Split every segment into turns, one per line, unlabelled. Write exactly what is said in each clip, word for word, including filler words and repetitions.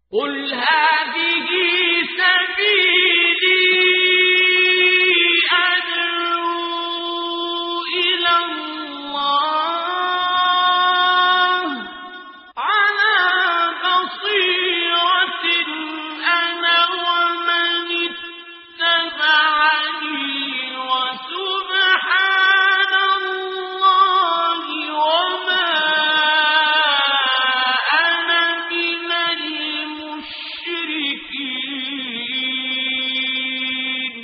قل هذه سبيلي أدعو إلى الله على بصيرة أنا ومن اتبعني وسبحان الله وما أنا من المشركين.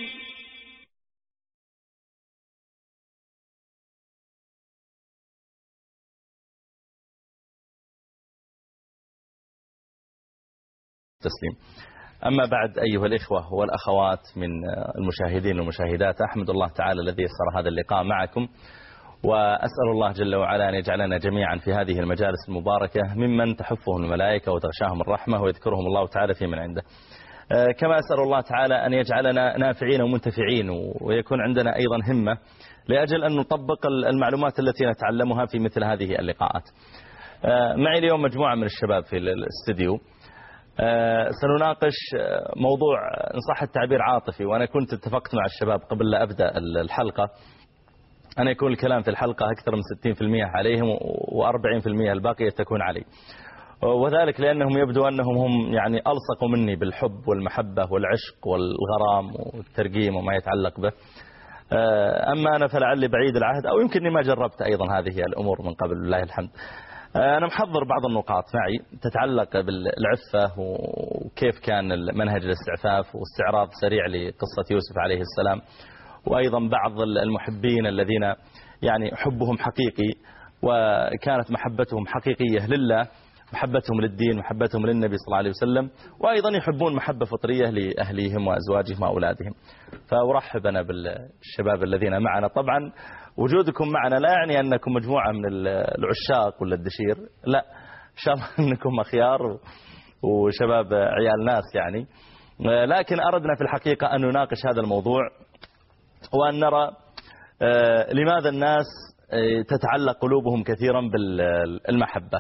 تسليم. أما بعد أيها الإخوة والأخوات من المشاهدين والمشاهدات، أحمد الله تعالى الذي يسر هذا اللقاء معكم، وأسأل الله جل وعلا أن يجعلنا جميعا في هذه المجالس المباركة ممن تحفهم الملائكة وتغشاهم الرحمة ويذكرهم الله تعالى في من عنده. كما أسأل الله تعالى أن يجعلنا نافعين ومنتفعين، ويكون عندنا أيضا همة لأجل أن نطبق المعلومات التي نتعلمها في مثل هذه اللقاءات. معي اليوم مجموعة من الشباب في الاستديو، سنناقش موضوع إن صح التعبير عاطفي، وأنا كنت اتفقت مع الشباب قبل لا أبدأ الحلقة أن يكون الكلام في الحلقة أكثر من ستين بالمئة عليهم وأربعين بالمئة الباقية تكون علي، وذلك لأنهم يبدو أنهم هم يعني ألصقوا مني بالحب والمحبة والعشق والغرام والترقيم وما يتعلق به. أما أنا فلعلي بعيد العهد، أو يمكنني ما جربت أيضا هذه الأمور من قبل، لله الحمد. أنا محضر بعض النقاط معي تتعلق بالعفة وكيف كان منهج الاستعفاف، واستعراض سريع لقصة يوسف عليه السلام، وأيضا بعض المحبين الذين يعني حبهم حقيقي وكانت محبتهم حقيقية لله، محبتهم للدين، محبتهم للنبي صلى الله عليه وسلم، وأيضا يحبون محبة فطرية لأهليهم وأزواجهم وأولادهم. فأرحب أنا بالشباب الذين معنا. طبعا وجودكم معنا لا يعني أنكم مجموعة من العشاق ولا الدشير، لا، إن شاء الله أنكم أخيار وشباب عيال ناس يعني، لكن أردنا في الحقيقة أن نناقش هذا الموضوع، وأن نرى لماذا الناس تتعلق قلوبهم كثيرا بالمحبة.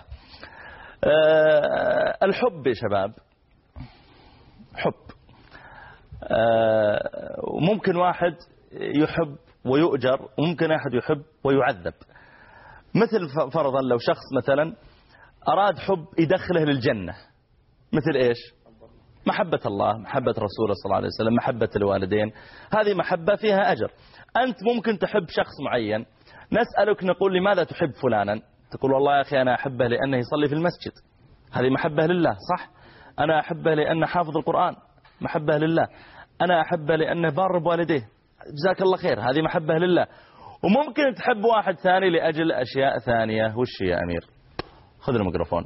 الحب يا شباب حب، وممكن واحد يحب ويؤجر، وممكن أحد يحب ويعذب. مثل فرضا لو شخص مثلا أراد حب يدخله للجنة، مثل إيش؟ محبة الله، محبة رسوله صلى الله عليه وسلم، محبة الوالدين، هذه محبة فيها أجر. أنت ممكن تحب شخص معين، نسألك نقول لماذا تحب فلانا؟ تقول والله يا أخي أنا أحبه لأنه يصلي في المسجد، هذه محبة لله، صح؟ أنا أحبه لأنه حافظ القرآن، محبة لله. أنا أحبه لأنه بار بوالديه، جزاك الله خير، هذه محبة لله. وممكن تحب واحد ثاني لأجل أشياء ثانية. وش يا أمير؟ خذ الميكروفون.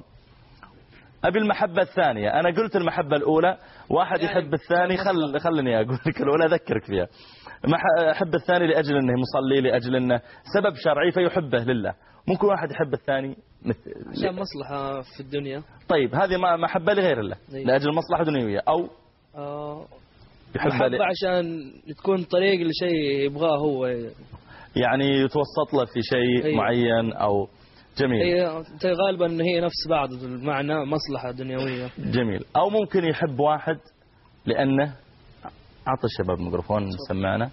أبي المحبة الثانية. أنا قلت المحبة الأولى، واحد يحب الثاني، خل خلني أقول لك الأولى أذكرك فيها. أحب الثاني لأجل أنه مصلي، لأجل أنه سبب شرعي فيحبه لله. ممكن واحد يحب الثاني مثل
عشان مصلحة في الدنيا.
طيب هذه ما محبة لغير الله، لأجل مصلحة دنيوية، أو
آه
يحب
محبة عشان تكون طريق لشيء يبغاه هو،
يعني يتوسط له في شيء أيه. معين أو جميل.
أيه. غالبا هي نفس بعض المعنى، مصلحة دنيوية.
جميل. أو ممكن يحب واحد لأنه أعطي الشباب ميكروفون سمعنا.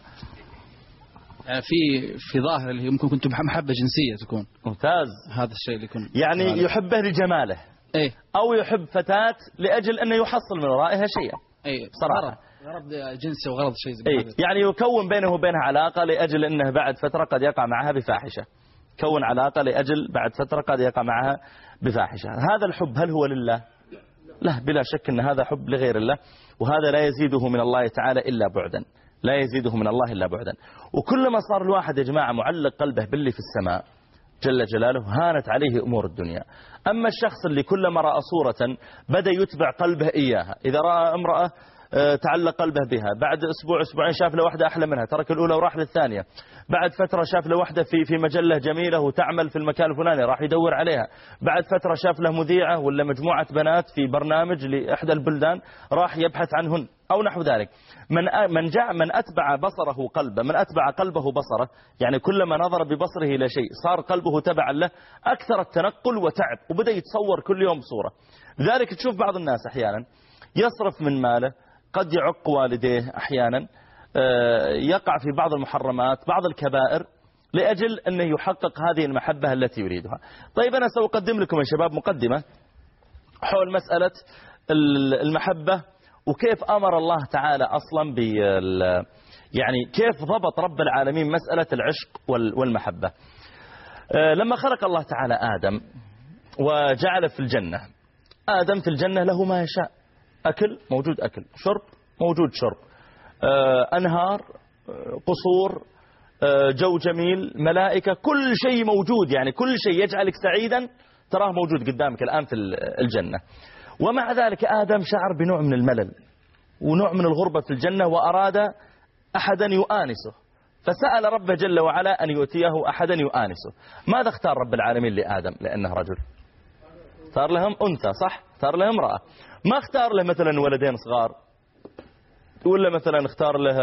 يعني في في ظاهر اللي ممكن كنت محبة جنسية تكون.
ممتاز.
هذا الشيء اللي يكون
يعني غالب. يحبه لجماله.
أيه.
أو يحب فتاة لأجل أنه يحصل من ورائها شيئا.
أيه.
صراحة.
غرض جنسي وغرض شيء زي
أيه. يعني يكون بينه وبينها علاقة لأجل أنه بعد فترة قد يقع معها بفاحشة. كون علاقة لأجل بعد فترة قد يقع معها بفاحشة. هذا الحب هل هو لله؟ لا، بلا شك أن هذا حب لغير الله، وهذا لا يزيده من الله تعالى إلا بعدا، لا يزيده من الله إلا بعدا. وكلما صار الواحد يا جماعة معلق قلبه باللي في السماء جل جلاله هانت عليه أمور الدنيا. أما الشخص اللي كلما رأى صورة بدأ يتبع قلبه إياها، إذا رأى امرأة تعلق قلبه بها، بعد أسبوع أسبوعين شاف له واحدة أحلى منها ترك الأولى وراح للثانية، بعد فترة شاف له واحدة في في مجلة جميلة وتعمل في المكان الفلاني راح يدور عليها، بعد فترة شاف له مذيعة ولا مجموعة بنات في برنامج لإحدى البلدان راح يبحث عنهن أو نحو ذلك. من من جاء من أتبع بصره قلبه، من أتبع قلبه بصره، يعني كلما نظر ببصره إلى شيء صار قلبه تبعا له، أكثر التنقل وتعب وبدأ يتصور كل يوم صورة. لذلك تشوف بعض الناس أحيانا يصرف من ماله، قد يعق والديه أحيانا، يقع في بعض المحرمات بعض الكبائر لأجل أنه يحقق هذه المحبة التي يريدها. طيب أنا سأقدم لكم يا شباب مقدمة حول مسألة المحبة وكيف أمر الله تعالى أصلا بال يعني كيف ضبط رب العالمين مسألة العشق والمحبة. لما خلق الله تعالى آدم وجعل في الجنة، آدم في الجنة له ما يشاء، أكل موجود أكل، شرب موجود شرب، أنهار، قصور، جو جميل، ملائكة، كل شيء موجود، يعني كل شيء يجعلك سعيدا تراه موجود قدامك الآن في الجنة. ومع ذلك آدم شعر بنوع من الملل ونوع من الغربة في الجنة وأراد أحدا يؤانسه، فسأل ربه جل وعلا أن يؤتيه أحدا يؤانسه. ماذا اختار رب العالمين لآدم؟ لأنه رجل، اختار لهم أنثى، صح؟ اختار له امرأة، ما اختار له مثلا ولدين صغار، ولا مثلا اختار له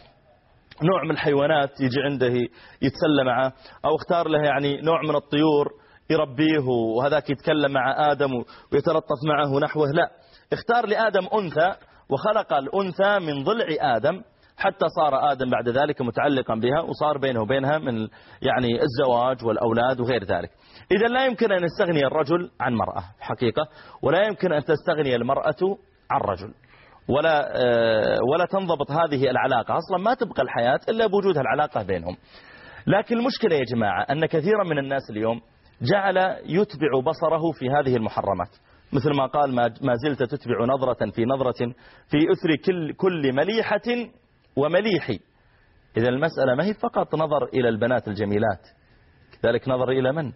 نوع من الحيوانات يجي عنده يتسلى معه، أو اختار له يعني نوع من الطيور يربيه وهذاك يتكلم مع آدم ويتلطف معه ونحوه. لا، اختار لآدم أنثى وخلق الأنثى من ضلع آدم حتى صار آدم بعد ذلك متعلقا بها وصار بينه وبينها من يعني الزواج والأولاد وغير ذلك. إذا لا يمكن أن يستغني الرجل عن مرأة حقيقة، ولا يمكن أن تستغني المرأة عن رجل، ولا ولا تنضبط هذه العلاقة أصلا، ما تبقى الحياة إلا بوجود العلاقة بينهم. لكن المشكلة يا جماعة أن كثيرا من الناس اليوم جعل يتبع بصره في هذه المحرمات، مثل ما قال ما زلت تتبع نظرة في نظرة في أثر كل, كل مليحة ومليحي. إذا المسألة ما هي فقط نظر إلى البنات الجميلات، كذلك نظر إلى من؟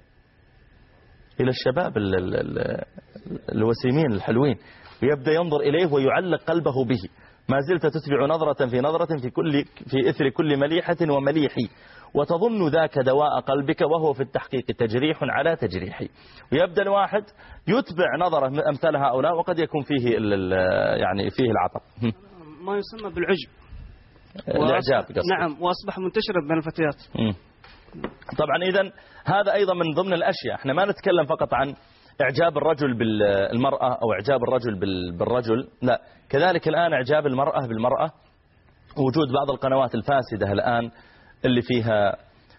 إلى الشباب ال ال ال الوسيمين الحلوين، ويبدأ ينظر إليه ويعلق قلبه به. ما زلت تتبع نظرة في نظرة في, كل في إثر كل مليحة ومليحي، وتظن ذاك دواء قلبك وهو في التحقيق تجريح على تجريحي. ويبدأ الواحد يتبع نظرة أمثال هؤلاء وقد يكون فيه يعني فيه العطب،
ما يسمى بالعجب،
الإعجاب.
نعم، وأصبح منتشرا بين الفتيات.
طبعا إذن هذا أيضا من ضمن الأشياء. احنا ما نتكلم فقط عن إعجاب الرجل بالمرأة أو إعجاب الرجل بالرجل، لا، كذلك الآن إعجاب المرأة بالمرأة. وجود بعض القنوات الفاسدة الآن اللي فيها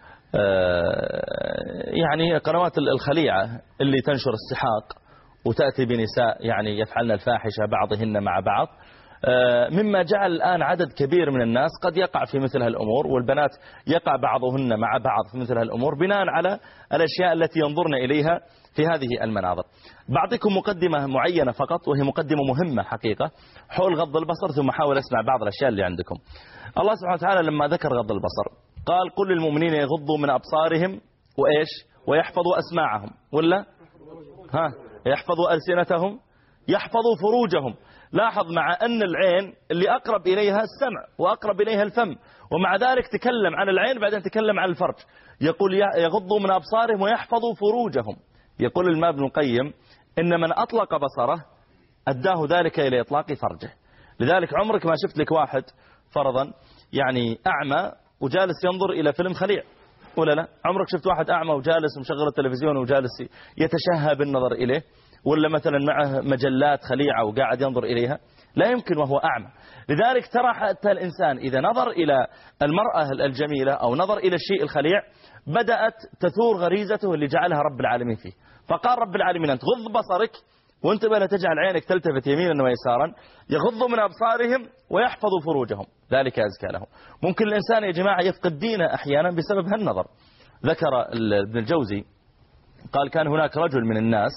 يعني قنوات الخليعة اللي تنشر السحاق وتأتي بنساء يعني يفعلن الفاحشة بعضهن مع بعض، مما جعل الآن عدد كبير من الناس قد يقع في مثل هالأمور، والبنات يقع بعضهن مع بعض في مثل هالأمور بناء على الأشياء التي ينظرن إليها في هذه المناظر. بعطيكم مقدمة معينة فقط، وهي مقدمة مهمة حقيقة حول غض البصر، ثم حاول أسمع بعض الأشياء اللي عندكم. الله سبحانه وتعالى لما ذكر غض البصر قال قل للمؤمنين يغضوا من أبصارهم وإيش ويحفظوا أسماعهم، ولا ها يحفظوا ألسنتهم، يحفظوا فروجهم. لاحظ مع أن العين اللي أقرب إليها السمع وأقرب إليها الفم، ومع ذلك تكلم عن العين بعدين تكلم عن الفرج. يقول يغضوا من أبصارهم ويحفظوا فروجهم. يقول الإمام ابن القيم إن من أطلق بصره أداه ذلك إلى إطلاق فرجه. لذلك عمرك ما شفت لك واحد فرضا يعني أعمى وجالس ينظر إلى فيلم خليع، ولا لا؟ عمرك شفت واحد أعمى وجالس ومشغل التلفزيون وجالس يتشهى بالنظر إليه، ولا مثلا معه مجلات خليعة وقاعد ينظر إليها؟ لا يمكن وهو أعمى. لذلك ترى حتى الإنسان إذا نظر إلى المرأة الجميلة أو نظر إلى الشيء الخليع بدأت تثور غريزته اللي جعلها رب العالمين فيه. فقال رب العالمين أن تغض بصرك وانت بلا تجعل عينك تلتفت يمينا ويسارا، يغضوا من أبصارهم ويحفظوا فروجهم ذلك أزكى لهم. ممكن الإنسان يا جماعة يفقد دينه أحيانا بسبب هالنظر. ذكر ابن الجوزي قال كان هناك رجل من الناس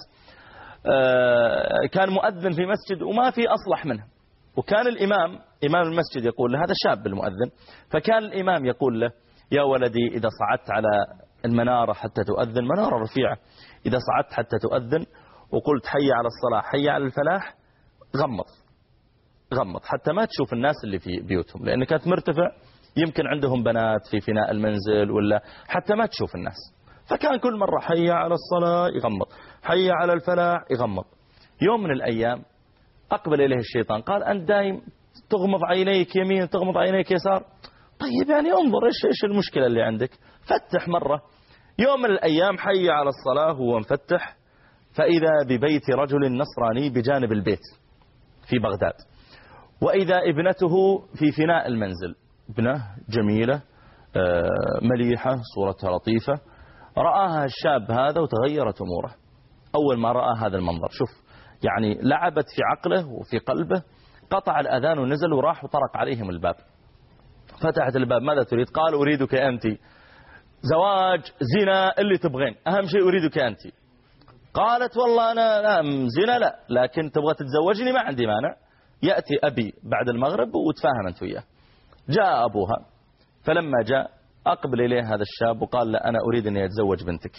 كان مؤذن في مسجد وما في أصلح منه، وكان الإمام إمام المسجد يقول له، هذا شاب المؤذن، فكان الإمام يقول له يا ولدي إذا صعدت على المنارة حتى تؤذن، منارة رفيعة، إذا صعدت حتى تؤذن وقلت حي على الصلاة حي على الفلاح غمض، غمض حتى ما تشوف الناس اللي في بيوتهم، لأن كانت مرتفع يمكن عندهم بنات في فناء المنزل ولا حتى ما تشوف الناس. فكان كل مرة حي على الصلاة يغمض، حي على الفلاح يغمض. يوم من الأيام أقبل إليه الشيطان قال أنت دايم تغمض عينيك يمين تغمض عينيك يسار، طيب يعني انظر إيش إيش المشكلة اللي عندك، فتح مرة. يوم من الأيام حي على الصلاة هو مفتح، فإذا ببيت رجل نصراني بجانب البيت في بغداد، وإذا ابنته في فناء المنزل، ابنة جميلة مليحة صورتها لطيفة. رآها الشاب هذا وتغيرت أموره أول ما رأى هذا المنظر. شوف يعني لعبت في عقله وفي قلبه، قطع الأذان ونزل وراح وطرق عليهم الباب. فتحت الباب، ماذا تريد؟ قال أريدك أنت، زواج زنا اللي تبغين، أهم شيء أريدك أنت. قالت والله أنا لا زنا لا، لكن تبغى تتزوجني ما عندي مانع، يأتي أبي بعد المغرب وتفاهم أنت وياه. جاء أبوها، فلما جاء أقبل إليه هذا الشاب وقال لا أنا أريد أن أتزوج بنتك.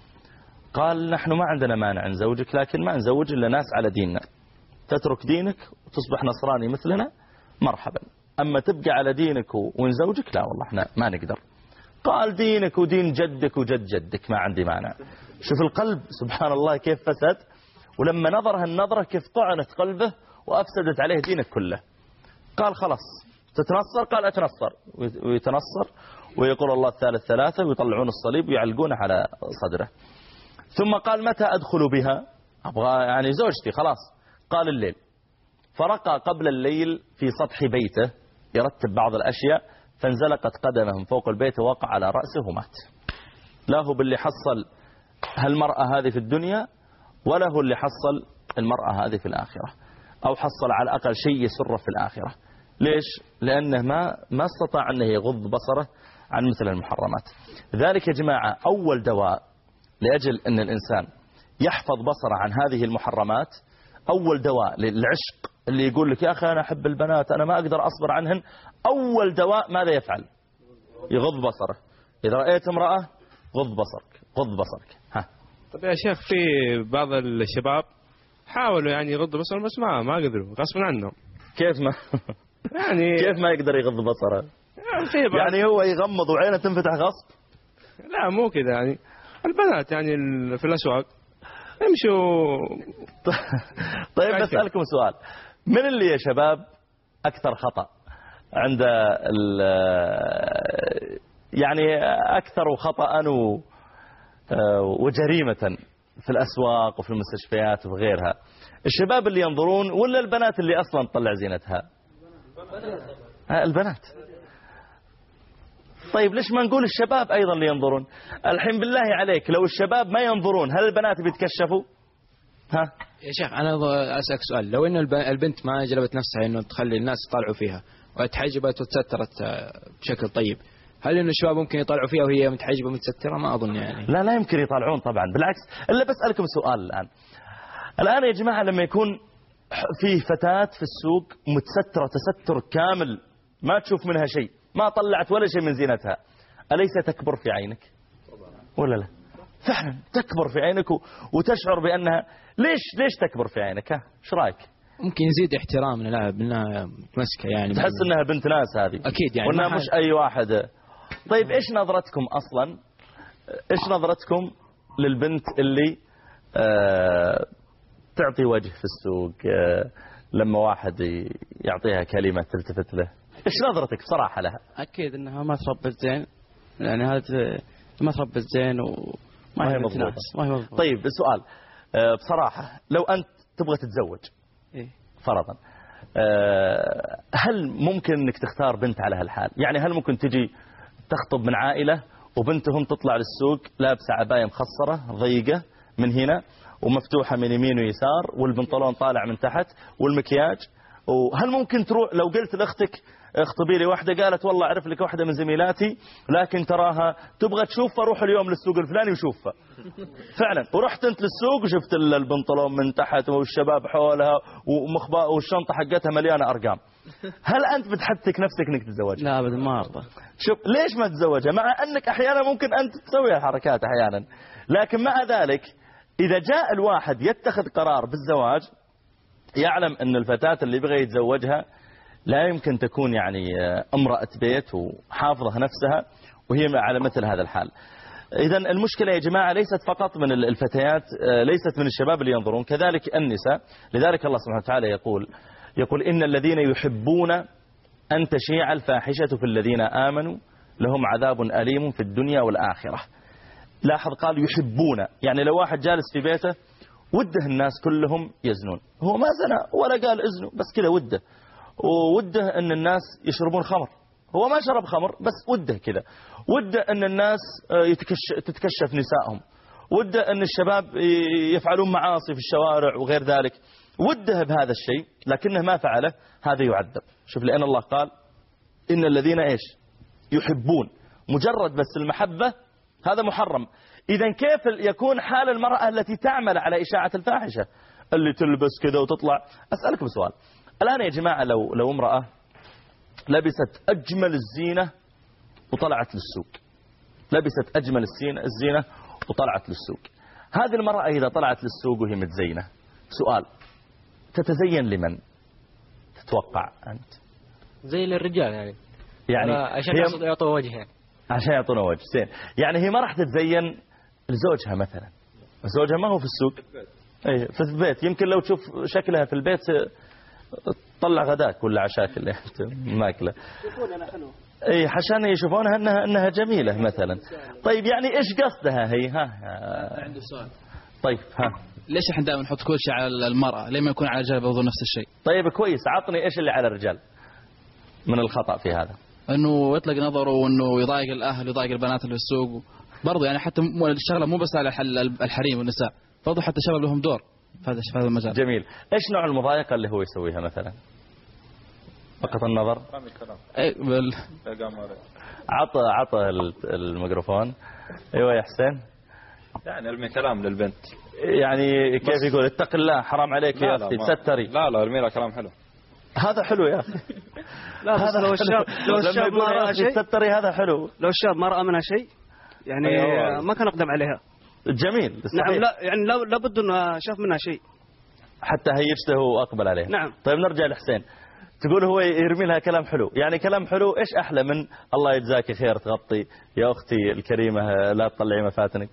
قال نحن ما عندنا مانع نزوجك، لكن ما نزوج إلا ناس على ديننا، تترك دينك وتصبح نصراني مثلنا مرحبا، أما تبقى على دينك ونزوجك لا والله احنا ما نقدر. قال دينك ودين جدك وجد جدك ما عندي مانع. شوف القلب سبحان الله كيف فسد، ولما نظر هالنظرة كيف طعنت قلبه وأفسدت عليه دينك كله. قال خلاص تتنصر؟ قال أتنصر، ويتنصر ويقول الله الثالث ثلاثة ويطلعون الصليب ويعلقونه على صدره. ثم قال متى أدخل بها؟ أبغى يعني زوجتي خلاص. قال الليل، فرقى قبل الليل في سطح بيته يرتب بعض الأشياء، فانزلقت قدمه من فوق البيت ووقع على رأسه ومات. لا هو باللي حصل هالمرأة هذه في الدنيا، ولا هو اللي حصل المرأة هذه في الآخرة، أو حصل على الأقل شيء يسره في الآخرة. ليش؟ لأنه ما ما استطاع أنه يغض بصره عن مثل المحرمات. ذلك يا جماعة أول دواء لأجل أن الإنسان يحفظ بصره عن هذه المحرمات، أول دواء للعشق اللي يقول لك يا أخي أنا أحب البنات أنا ما أقدر أصبر عنهن، أول دواء ماذا يفعل؟ يغض بصره. إذا رأيت امرأة غض بصرك غض بصرك. ها.
طيب يا شيخ في بعض الشباب حاولوا يعني يغضوا بصرهم بس ما ما قدروا غصبا عنهم.
كيف ما
يعني
كيف ما يقدر يغض بصره؟
يعني,
يعني هو يغمض وعينه تنفتح غصب؟
لا مو كذا، يعني البنات يعني في الأسواق يمشوا.
طيب بسألكم سؤال، من اللي يا شباب أكثر خطأ عند يعني أكثر خطأ وجريمة في الأسواق وفي المستشفيات وفي غيرها؟ الشباب اللي ينظرون ولا البنات اللي أصلا تطلع زينتها؟ البنات. طيب ليش ما نقول الشباب أيضا اللي ينظرون؟ الحين بالله عليك لو الشباب ما ينظرون هل البنات بيتكشفوا؟ ها
يا شيخ أنا أسألك سؤال، لو إنه البنت ما جلبت نفسها إنه تخلي الناس يطالعوا فيها وتحجبت وتسترت بشكل طيب، هل إنه الشباب ممكن يطالعوا فيها وهي متحجبة ومتسترة؟ ما أظن يعني.
لا لا يمكن يطالعون طبعا، بالعكس. إلا بسألكم سؤال الآن الآن يا جماعة، لما يكون في فتاة في السوق متسترة تستر كامل ما تشوف منها شيء، ما طلعت ولا شيء من زينتها، أليس تكبر في عينك ولا لا؟ فعلا تكبر في عينك وتشعر بأنها ليش ليش تكبر في عينك؟ ها ايش رايك؟
ممكن يزيد احترامنا لها بأنها متمسكة، يعني
تحس انها بنت ناس هذه
اكيد يعني،
وانها مش اي واحد. طيب ايش نظرتكم اصلا، ايش نظرتكم للبنت اللي آه تعطي وجه في السوق آه لما واحد يعطيها كلمة تلتفت له؟ ايش نظرتك بصراحة لها؟
اكيد انها ما تربت زين، يعني هذا ما تربت زين وما هي مضبوطة. ما هي مضبوطة.
طيب السؤال آه بصراحة، لو انت تبغى تتزوج
إيه؟
فرضا، هل ممكن انك تختار بنت على هالحال؟ يعني هل ممكن تجي تخطب من عائلة وبنتهم تطلع للسوق لابسة عباية مخصرة ضيقة من هنا ومفتوحة من يمين ويسار والبنطلون طالع من تحت والمكياج؟ وهل ممكن تروح لو قلت لأختك اخطبي لي واحدة، قالت والله أعرف لك واحدة من زميلاتي لكن تراها تبغى تشوفها، روح اليوم للسوق الفلاني وشوفها فعلا، ورحت انت للسوق وشفت البنطلون من تحت والشباب حولها ومخبأ والشنطة حقتها مليانة أرقام، هل أنت بتحتك نفسك انك تتزوجها؟
لا أبدا ما أرضى.
شوف ليش ما تتزوجها؟ مع أنك أحيانا ممكن أنت تسوي الحركات أحيانا، لكن مع ذلك إذا جاء الواحد يتخذ قرار بالزواج يعلم أن الفتاة اللي يبغى يتزوجها لا يمكن تكون يعني امرأة بيت وحافظة نفسها وهي على مثل هذا الحال. إذا المشكلة يا جماعة ليست فقط من الفتيات، ليست من الشباب اللي ينظرون، كذلك النساء. لذلك الله سبحانه وتعالى يقول يقول إن الذين يحبون أن تشيع الفاحشة في الذين آمنوا لهم عذاب أليم في الدنيا والآخرة. لاحظ قال يحبون، يعني لو واحد جالس في بيته وده الناس كلهم يزنون، هو ما زنى ولا قال ازنوا، بس كذا وده، ووده أن الناس يشربون خمر، هو ما شرب خمر بس وده كذا، وده أن الناس تتكشف نسائهم، وده أن الشباب يفعلون معاصي في الشوارع وغير ذلك، وده بهذا الشيء لكنه ما فعله، هذا يعذب. شوف لأن الله قال إن الذين إيش يحبون، مجرد بس المحبة هذا محرم. إذا كيف يكون حال المرأة التي تعمل على إشاعة الفاحشة اللي تلبس كذا وتطلع؟ أسألكم سؤال الآن يا جماعة، لو لو امرأة لبست أجمل الزينة وطلعت للسوق، لبست أجمل الزينة وطلعت للسوق، هذه المرأة إذا طلعت للسوق وهي متزينة، سؤال تتزين لمن تتوقع أنت؟
زي للرجال يعني
يعني
عشان يعطوا وجه يعني.
عشان يعطونا وجه زين، يعني هي ما راح تتزين لزوجها مثلا، زوجها ما هو في السوق، اي في البيت، يمكن لو تشوف شكلها في البيت طلع غداك ولا عشاك اللي ماكله، اي عشان يشوفونها انها انها جميله مثلا. طيب يعني ايش قصدها هي؟ ها
عندي سؤال.
طيب ها
ليش احنا دائما نحط كل شيء على المرأة؟ ليه ما يكون على الرجال برضو نفس الشيء؟
طيب كويس، عطني ايش اللي على الرجال من الخطأ في هذا؟
انه يطلق نظره وانه يضايق الاهل ويضايق البنات اللي في السوق برضه، يعني حتى الشغله مو بس على الحريم والنساء، برضه حتى الشباب لهم دور في هذا هذا المجال.
جميل. ايش نوع المضايقه اللي هو يسويها مثلا؟ فقط النظر.
اي بال
عطى عطى الميكروفون. ايوه يا حسين.
يعني ارمي كلام للبنت،
يعني كيف يقول اتق الله حرام عليك يا اختي تستري.
لا لا ارمي لها كلام حلو.
هذا حلو يا اخي.
لا بس لو الشاب لو الشاب ما رأى شيء
تستري هذا حلو.
لو الشاب ما رأى منها شيء يعني ما كان أقدم عليها.
جميل.
صحيح. نعم لا يعني لا لابد انه شاف منها شيء
حتى هيجته واقبل عليها.
نعم.
طيب نرجع لحسين، تقول هو يرمي لها كلام حلو، يعني كلام حلو ايش احلى من الله يجزاك خير تغطي يا اختي الكريمه لا تطلعي مفاتنك؟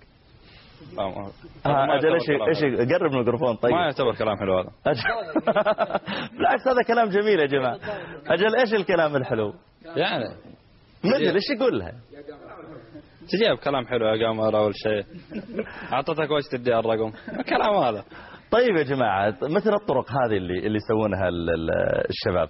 اجل ايش ايش قرب الميكروفون. طيب
ما يعتبر كلام حلو هذا.
بالعكس هذا كلام جميل يا جماعه. اجل ايش الكلام الحلو
يعني؟
مثل ايش يقول لها؟
تجيب كلام حلو يا قمر اول شيء، اعطتك وش تدي الرقم، كلام هذا.
طيب يا جماعه مثل الطرق هذه اللي اللي يسوونها الشباب،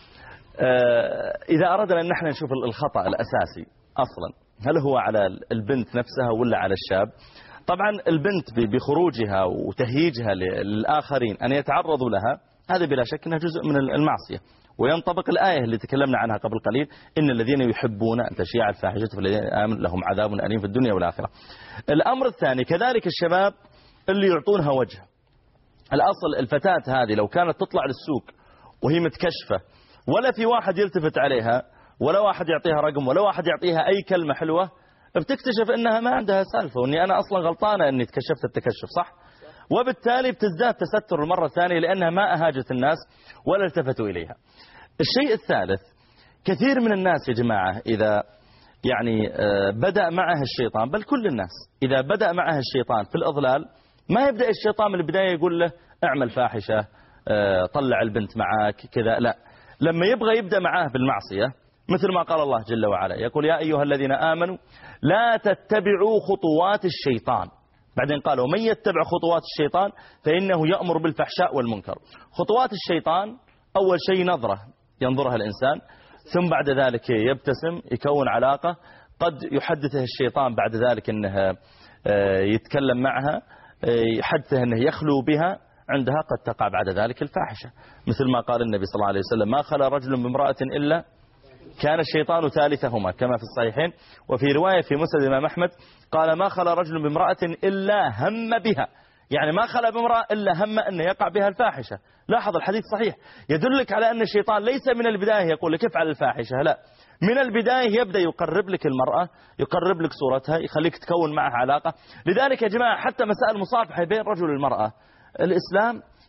اذا اردنا ان احنا نشوف الخطا الاساسي اصلا هل هو على البنت نفسها ولا على الشاب؟ طبعا البنت بخروجها وتهييجها للآخرين أن يتعرضوا لها هذا بلا شك أنها جزء من المعصية، وينطبق الآية اللي تكلمنا عنها قبل قليل إن الذين يحبون أن تشيع الفاحشة في الذين آمنوا لهم عذاب أليم في الدنيا والآخرة. الأمر الثاني كذلك الشباب اللي يعطونها وجه. الأصل الفتاة هذه لو كانت تطلع للسوق وهي متكشفة ولا في واحد يلتفت عليها ولا واحد يعطيها رقم ولا واحد يعطيها أي كلمة حلوة، بتكتشف انها ما عندها سالفه واني انا اصلا غلطانه اني تكشفت التكشف صح، وبالتالي بتزداد تستر المره الثانيه لانها ما اهاجت الناس ولا التفتوا اليها. الشيء الثالث كثير من الناس يا جماعه اذا يعني بدا معه الشيطان، بل كل الناس اذا بدا معه الشيطان في الاضلال ما يبدا الشيطان من البدايه يقول له اعمل فاحشه طلع البنت معاك كذا، لا، لما يبغى يبدا معاه بالمعصيه مثل ما قال الله جل وعلا يقول يا أيها الذين آمنوا لا تتبعوا خطوات الشيطان، بعدين قال ومن يتبع خطوات الشيطان فإنه يأمر بالفحشاء والمنكر. خطوات الشيطان أول شيء نظرة ينظرها الإنسان، ثم بعد ذلك يبتسم يكون علاقة، قد يحدثه الشيطان بعد ذلك أنه يتكلم معها، يحدثه أنه يخلو بها، عندها قد تقع بعد ذلك الفاحشة، مثل ما قال النبي صلى الله عليه وسلم ما خلا رجل بامرأة إلا كان الشيطان ثالثهما كما في الصحيحين، وفي رواية في مسند الإمام أحمد قال ما خلا رجل بامرأة إلا هم بها، يعني ما خلا بامرأة إلا هم أن يقع بها الفاحشة. لاحظ الحديث صحيح يدلك على أن الشيطان ليس من البداية يقول لك افعل الفاحشة، لا، من البداية يبدأ يقرب لك المرأة، يقرب لك صورتها، يخليك تكون معها علاقة. لذلك يا جماعة حتى مسائل المصافحة بين الرجل والمرأة الإسلام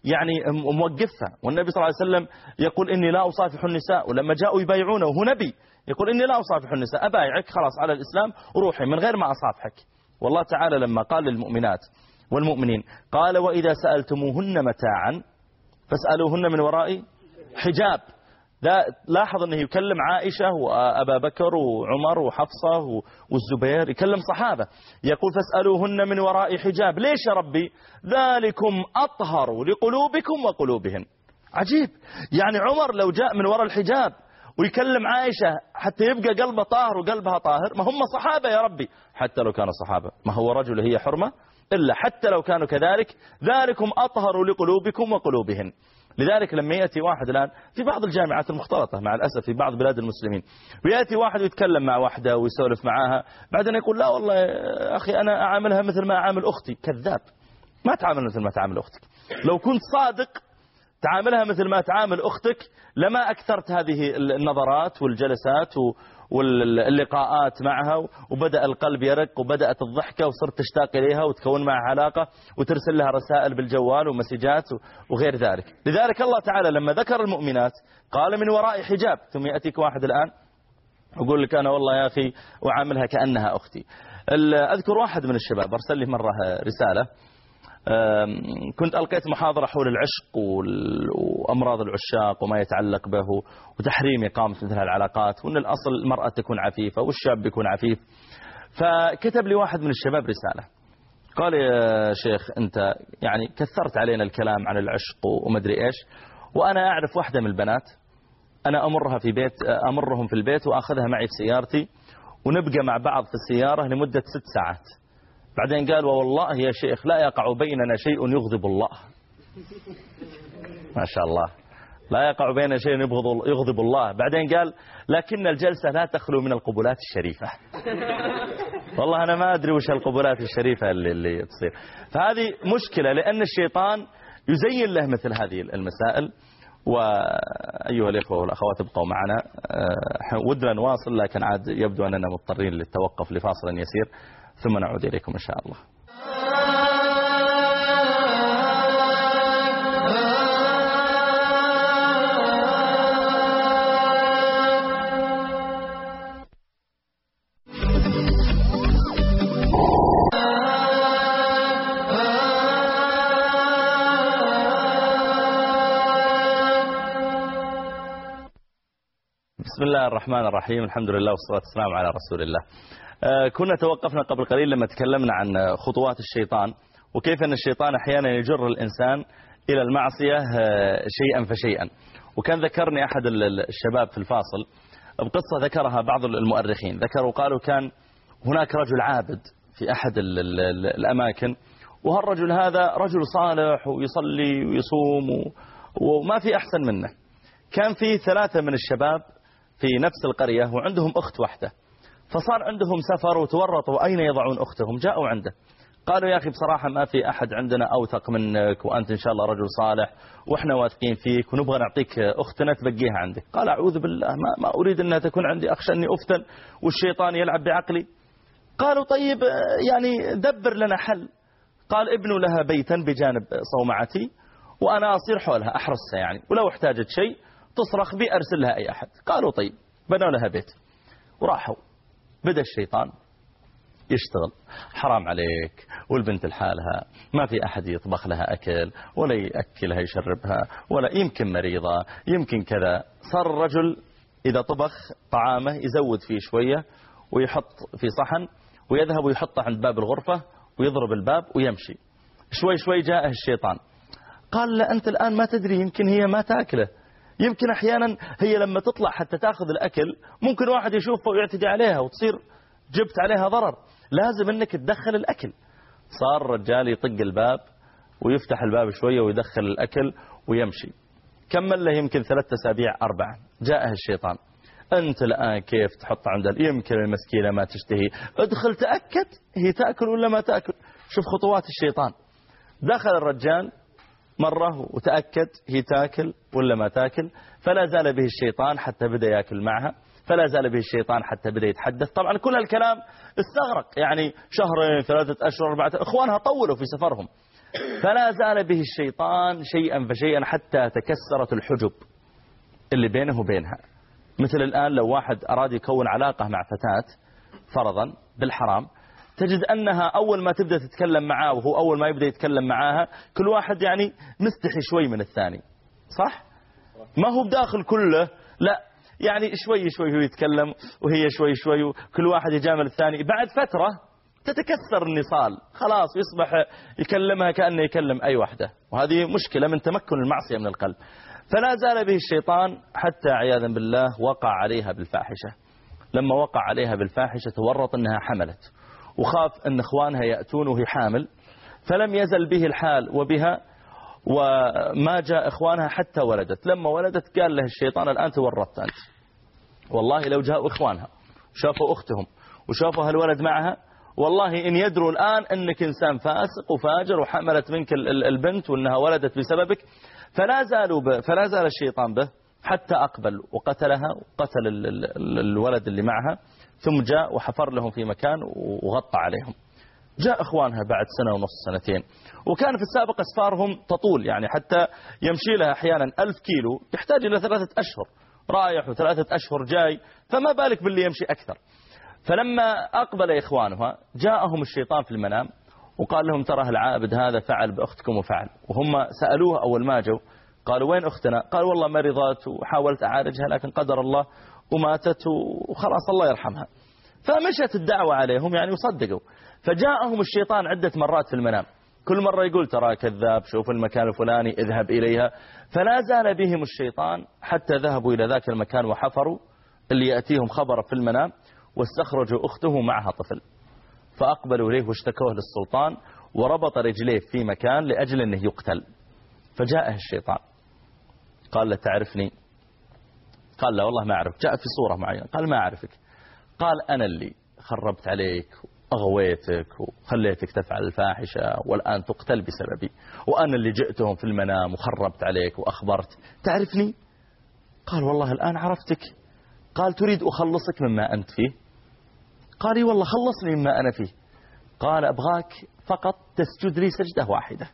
يعني موقفها. والنبي صلى الله عليه وسلم يقول إني لا أصافح النساء، ولما جاءوا يبايعونه وهو نبي يقول إني لا أصافح النساء، أبايعك خلاص على الإسلام وروحي من غير ما أصافحك. والله تعالى لما قال للمؤمنات والمؤمنين قال وإذا سألتموهن متاعا فاسألوهن من وراء حجاب. لاحظ أنه يكلم عائشة وأبا بكر وعمر وحفصة والزبير، يكلم صحابة، يقول فاسألوهن من وراء حجاب. ليش يا ربي؟ ذلكم أطهر لقلوبكم وقلوبهن. عجيب، يعني عمر لو جاء من وراء الحجاب ويكلم عائشة حتى يبقى قلبه طاهر وقلبها طاهر، ما هم صحابة يا ربي، حتى لو كانوا صحابة، ما هو رجل هي حرمة إلا حتى لو كانوا كذلك، ذلكم أطهر لقلوبكم وقلوبهن. لذلك لما يأتي واحد الآن في بعض الجامعات المختلطة مع الأسف في بعض بلاد المسلمين، ويأتي واحد ويتكلم مع واحدة ويسولف معاها، بعدين يقول لا والله يا أخي أنا أعاملها مثل ما أعامل أختي. كذاب، ما تعامل مثل ما تعامل أختك. لو كنت صادق تعاملها مثل ما تعامل أختك لما أكثرت هذه النظرات والجلسات واللقاءات معها، وبدأ القلب يرق وبدأت الضحكة وصرت تشتاق إليها وتكون معها علاقة وترسل لها رسائل بالجوال ومسجات وغير ذلك. لذلك الله تعالى لما ذكر المؤمنات قال من وراء حجاب. ثم يأتيك واحد الآن ويقول لك أنا والله يا أخي وعاملها كأنها أختي. أذكر واحد من الشباب أرسل لي مرة رسالة، كنت ألقيت محاضرة حول العشق وأمراض العشاق وما يتعلق به وتحريم إقامة مثل العلاقات، وأن الأصل المرأة تكون عفيفة والشاب يكون عفيف. فكتب لي واحد من الشباب رسالة قال يا شيخ أنت يعني كثرت علينا الكلام عن العشق ومدري إيش، وأنا أعرف واحدة من البنات أنا أمرها في بيت أمرهم في البيت وأخذها معي في سيارتي ونبقى مع بعض في السيارة لمدة ست ساعات. بعدين قال والله يا شيخ لا يقع بيننا شيء يغضب الله. ما شاء الله، لا يقع بيننا شيء يغضب الله. بعدين قال لكن الجلسة لا تخلو من القبلات الشريفة. والله أنا ما أدري وش القبلات الشريفة اللي, اللي تصير. فهذه مشكلة لأن الشيطان يزين له مثل هذه المسائل. وأيها الإخوة والأخوات ابقوا معنا، ودنا نواصل لكن عاد يبدو أننا مضطرين للتوقف لفاصل يسير ثم نعود إليكم إن شاء الله. بسم الله الرحمن الرحيم، الحمد لله والصلاة والسلام على رسول الله. كنا توقفنا قبل قليل لما تكلمنا عن خطوات الشيطان وكيف أن الشيطان أحيانا يجر الإنسان إلى المعصية شيئا فشيئا. وكان ذكرني أحد الشباب في الفاصل بقصة ذكرها بعض المؤرخين، ذكروا قالوا كان هناك رجل عابد في أحد الأماكن، وهالرجل هذا رجل صالح ويصلي ويصوم وما في أحسن منه. كان في ثلاثة من الشباب في نفس القرية وعندهم أخت واحدة، فصار عندهم سفر وتورطوا أين يضعون أختهم. جاءوا عنده قالوا يا أخي بصراحة ما في أحد عندنا أوثق منك وأنت إن شاء الله رجل صالح وإحنا واثقين فيك ونبغى نعطيك أختنا تبقيها عندك. قال أعوذ بالله، ما, ما أريد أنها تكون عندي، أخشى أني أفتن والشيطان يلعب بعقلي. قالوا طيب يعني دبر لنا حل. قال ابنوا لها بيتا بجانب صومعتي وأنا أصير حولها أحرسها، يعني ولو احتاجت شيء تصرخ بي أرسل لها أي أحد. قالوا طيب، بنوا لها بيت وراحوا. بدأ الشيطان يشتغل، حرام عليك والبنت لحالها ما في أحد يطبخ لها أكل ولا يأكلها يشربها ولا يمكن مريضة يمكن كذا. صار الرجل إذا طبخ طعامه يزود فيه شوية ويحط في صحن ويذهب ويحطه عند باب الغرفة ويضرب الباب ويمشي. شوي شوي جاءه الشيطان قال لا أنت الآن ما تدري، يمكن هي ما تأكله، يمكن أحيانا هي لما تطلع حتى تأخذ الأكل ممكن واحد يشوفه ويعتدي عليها وتصير جبت عليها ضرر، لازم أنك تدخل الأكل. صار الرجال يطق الباب ويفتح الباب شوية ويدخل الأكل ويمشي. كمل له يمكن ثلاثة أسابيع أربعة، جاءه الشيطان أنت الآن كيف تحط عندها، يمكن المسكينة ما تشتهي، ادخل تأكد هي تأكل ولا ما تأكل. شوف خطوات الشيطان. دخل الرجال مرة وتأكد هي تأكل ولا ما تأكل، فلا زال به الشيطان حتى بدأ يأكل معها، فلا زال به الشيطان حتى بدأ يتحدث. طبعا كل الكلام استغرق يعني شهرين ثلاثة أشهر أربعة. إخوانها طولوا في سفرهم، فلا زال به الشيطان شيئا فشيئا حتى تكسرت الحجب اللي بينه وبينها. مثل الآن لو واحد أراد يكون علاقة مع فتاة فرضا بالحرام، تجد أنها أول ما تبدأ تتكلم معاه وهو أول ما يبدأ يتكلم معاها كل واحد يعني مستحي شوي من الثاني، صح؟ ما هو بداخل كله، لا يعني شوي شوي هو يتكلم وهي شوي شوي وكل واحد يجامل الثاني. بعد فترة تتكسر النصال خلاص ويصبح يكلمها كأنه يكلم أي واحدة، وهذه مشكلة من تمكن المعصية من القلب. فلا زال به الشيطان حتى عياذا بالله وقع عليها بالفاحشة. لما وقع عليها بالفاحشة تورط أنها حملت وخاف أن إخوانها يأتون وهي حامل، فلم يزل به الحال وبها وما جاء إخوانها حتى ولدت. لما ولدت قال له الشيطان الآن تورطت أنت، والله لو جاءوا إخوانها شافوا أختهم وشافوا هالولد معها والله إن يدروا الآن أنك إنسان فاسق وفاجر وحملت منك البنت وأنها ولدت بسببك. فلا زالوا به فلا زال الشيطان به حتى أقبل وقتلها وقتل الولد اللي معها، ثم جاء وحفر لهم في مكان وغطى عليهم. جاء إخوانها بعد سنة ونص سنتين، وكان في السابق أسفارهم تطول، يعني حتى يمشي لها أحيانا ألف كيلو يحتاج إلى ثلاثة أشهر رايح وثلاثة أشهر جاي، فما بالك باللي يمشي أكثر. فلما أقبل إخوانها جاءهم الشيطان في المنام وقال لهم ترى العابد هذا فعل بأختكم وفعل. وهم سألوه أول ما جو قالوا وين أختنا؟ قال والله مرضت وحاولت أعالجها لكن قدر الله وماتت وخلاص الله يرحمها. فمشت الدعوة عليهم يعني وصدقوا. فجاءهم الشيطان عدة مرات في المنام، كل مرة يقول ترى كذاب، شوف المكان الفلاني اذهب إليها. فلا زال بهم الشيطان حتى ذهبوا إلى ذاك المكان وحفروا اللي يأتيهم خبر في المنام، واستخرجوا أخته معها طفل. فأقبلوا إليه واشتكوه للسلطان وربط رجليه في مكان لأجل أنه يقتل. فجاءه الشيطان قال له تعرفني؟ قال لا والله ما أعرف. جاء في صورة معينة قال ما أعرفك. قال أنا اللي خربت عليك أغويتك وخليتك تفعل الفاحشة والآن تقتل بسببي، وأنا اللي جئتهم في المنام وخربت عليك وأخبرت. تعرفني؟ قال والله الآن عرفتك. قال تريد أخلصك مما أنت فيه؟ قال والله خلصني مما أنا فيه. قال أبغاك فقط تسجد لي سجدة واحدة،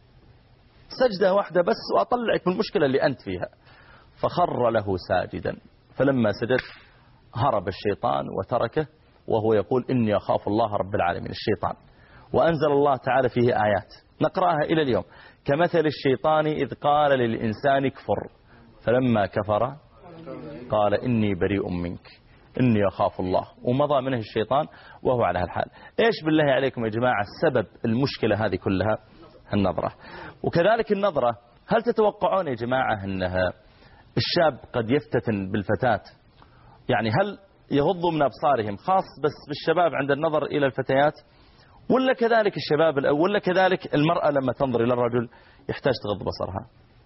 سجدة واحدة بس، وأطلعك من المشكلة اللي أنت فيها. فخر له ساجدا. فلما سجد هرب الشيطان وتركه وهو يقول إني أخاف الله رب العالمين الشيطان. وأنزل الله تعالى فيه آيات نقرأها إلى اليوم كمثل الشيطان إذ قال للإنسان كفر فلما كفر قال إني بريء منك إني أخاف الله، ومضى منه الشيطان وهو على هالحال. إيش بالله عليكم يا جماعة سبب المشكلة هذه كلها؟ النظرة. وكذلك النظرة، هل تتوقعون يا جماعة أنها الشاب قد يفتتن بالفتاة؟ يعني هل يغضوا من أبصارهم خاص بس بالشباب عند النظر إلى الفتيات، ولا كذلك الشباب ولا كذلك المرأة لما تنظر إلى الرجل يحتاج تغض بصرها؟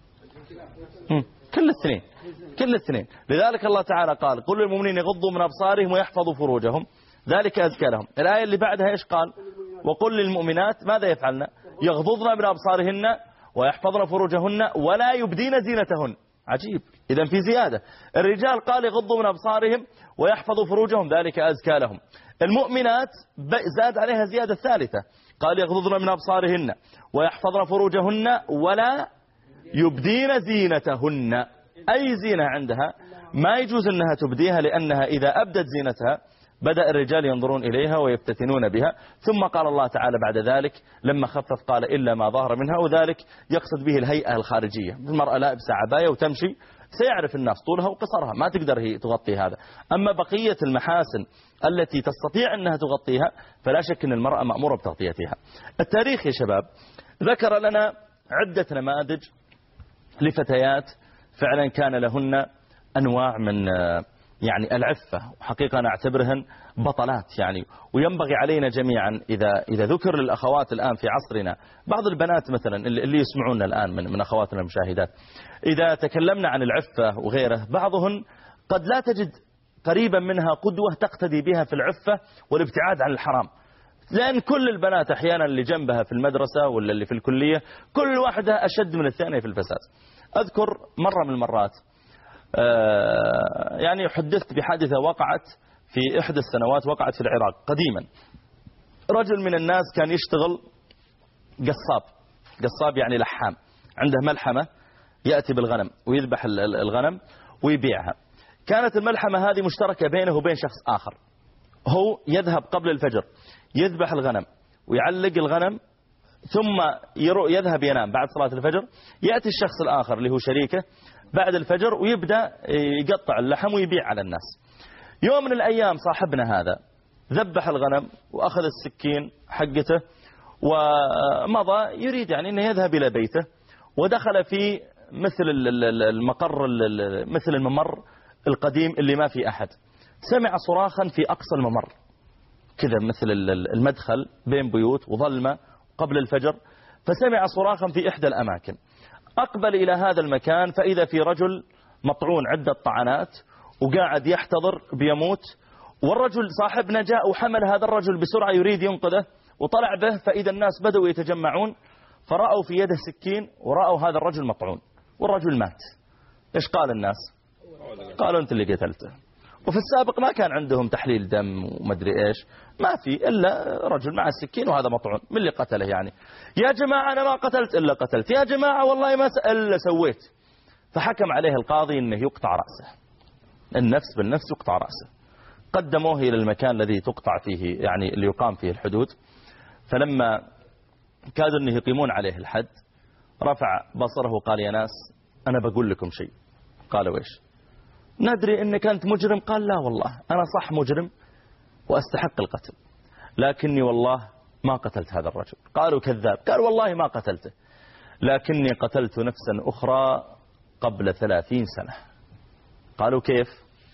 كل الاثنين كل الاثنين. لذلك الله تعالى قال قل للمؤمنين يغضوا من أبصارهم ويحفظوا فروجهم ذلك أزكى لهم. الآية اللي بعدها إيش قال؟ وقل للمؤمنات ماذا يفعلن؟ يغضضن من أبصارهن ويحفظن فروجهن ولا يبدين زينتهن. عجيب، إذا في زيادة. الرجال قال يغضوا من أبصارهم ويحفظوا فروجهم ذلك أزكى لهم. المؤمنات زاد عليها زيادة ثالثة قال يغضضن من أبصارهن ويحفظن فروجهن ولا يبدين زينتهن. أي زينة عندها ما يجوز أنها تبديها، لأنها إذا أبدت زينتها بدأ الرجال ينظرون إليها ويفتتنون بها. ثم قال الله تعالى بعد ذلك لما خفف قال إلا ما ظهر منها، وذلك يقصد به الهيئة الخارجية. المرأة لابسة عباية وتمشي سيعرف الناس طولها وقصرها، ما تقدر هي تغطي هذا. أما بقية المحاسن التي تستطيع أنها تغطيها فلا شك أن المرأة مأمورة بتغطيتها. التاريخ يا شباب ذكر لنا عدة نماذج لفتيات فعلا كان لهن أنواع من يعني العفة، وحقيقة أنا أعتبرهن بطلات يعني. وينبغي علينا جميعا إذا إذا ذكر للأخوات الآن في عصرنا بعض البنات مثلا اللي يسمعون الآن من من أخواتنا المشاهدات، إذا تكلمنا عن العفة وغيره بعضهن قد لا تجد قريبا منها قدوة تقتدي بها في العفة والابتعاد عن الحرام، لأن كل البنات أحيانا اللي جنبها في المدرسة ولا اللي في الكلية كل واحدة أشد من الثانية في الفساد. أذكر مرة من المرات آه يعني حدثت بحادثة وقعت في إحدى السنوات، وقعت في العراق قديما. رجل من الناس كان يشتغل قصاب قصاب يعني لحام، عنده ملحمة يأتي بالغنم ويذبح الغنم ويبيعها. كانت الملحمة هذه مشتركة بينه وبين شخص آخر، هو يذهب قبل الفجر يذبح الغنم ويعلق الغنم، ثم يذهب ينام بعد صلاة الفجر. يأتي الشخص الآخر اللي هو شريكه بعد الفجر ويبدأ يقطع اللحم ويبيع على الناس. يوم من الأيام صاحبنا هذا ذبح الغنم وأخذ السكين حقته ومضى يريد يعني أنه يذهب إلى بيته، ودخل في مثل المقر مثل الممر القديم اللي ما في أحد. سمع صراخا في أقصى الممر كذا مثل المدخل بين بيوت وظلمة قبل الفجر، فسمع صراخا في إحدى الأماكن. أقبل إلى هذا المكان فإذا في رجل مطعون عدة طعنات وقاعد يحتضر بيموت، والرجل صاحبنا جاء وحمل هذا الرجل بسرعة يريد ينقذه وطلع به، فإذا الناس بدأوا يتجمعون فرأوا في يده سكين ورأوا هذا الرجل مطعون والرجل مات. إيش قال الناس؟ قالوا أنت اللي قتلته. وفي السابق ما كان عندهم تحليل دم ومدري إيش، ما في إلا رجل مع السكين وهذا مطعون، من اللي قتله يعني؟ يا جماعة أنا ما قتلت إلا قتلت، يا جماعة والله ما إلا سويت. فحكم عليه القاضي أنه يقطع رأسه، النفس بالنفس يقطع رأسه. قدموه إلى المكان الذي تقطع فيه يعني اللي يقام فيه الحدود. فلما كادوا أنه يقيمون عليه الحد رفع بصره وقال يا ناس أنا بقول لكم شيء. قالوا إيش؟ ندري أنك أنت مجرم. قال لا والله أنا صح مجرم وأستحق القتل، لكني والله ما قتلت هذا الرجل. قالوا كذاب. قال والله ما قتلته، لكني قتلت نفسا أخرى قبل ثلاثين سنة. قالوا كيف؟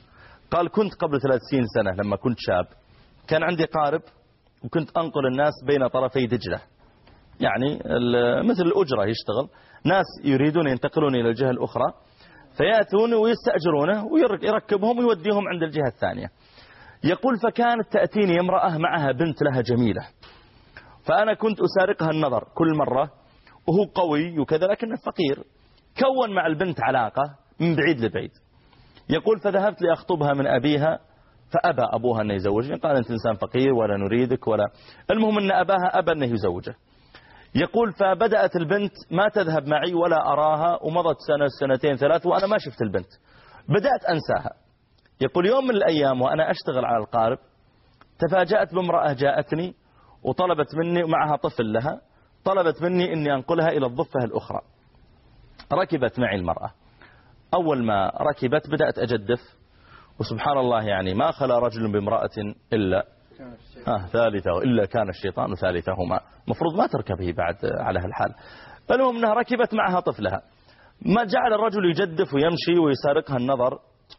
قال كنت قبل ثلاثين سنة لما كنت شاب كان عندي قارب وكنت أنقل الناس بين طرفي دجلة، يعني مثل الأجرة يشتغل، ناس يريدون ينتقلون إلى الجهة الأخرى فيأتون ويستأجرونه ويركبهم ويوديهم عند الجهة الثانية. يقول فكانت تأتيني امرأة معها بنت لها جميلة، فأنا كنت أسارقها النظر كل مرة، وهو قوي وكذا لكنه فقير، كون مع البنت علاقة من بعيد لبعيد. يقول فذهبت لأخطبها من أبيها فأبى أبوها أن يزوجني، قال أنت إنسان فقير ولا نريدك ولا، المهم أن أباها أبى أنه يزوجه. يقول فبدأت البنت ما تذهب معي ولا أراها، ومضت سنة سنتين ثلاث وأنا ما شفت البنت، بدأت أنساها. يقول يوم من الأيام وأنا أشتغل على القارب تفاجأت بامرأة جاءتني وطلبت مني ومعها طفل لها، طلبت مني أني أنقلها إلى الضفة الأخرى. ركبت معي المرأة، أول ما ركبت بدأت أجدف، وسبحان الله يعني ما خلا رجل بامرأة إلا آه ثالثة إلا كان الشيطان ثالثهما. مفروض ما تركبه بعد على هالحال. فالمهم أنها ركبت معها طفلها، ما جعل الرجل يجدف ويمشي ويسارقها النظر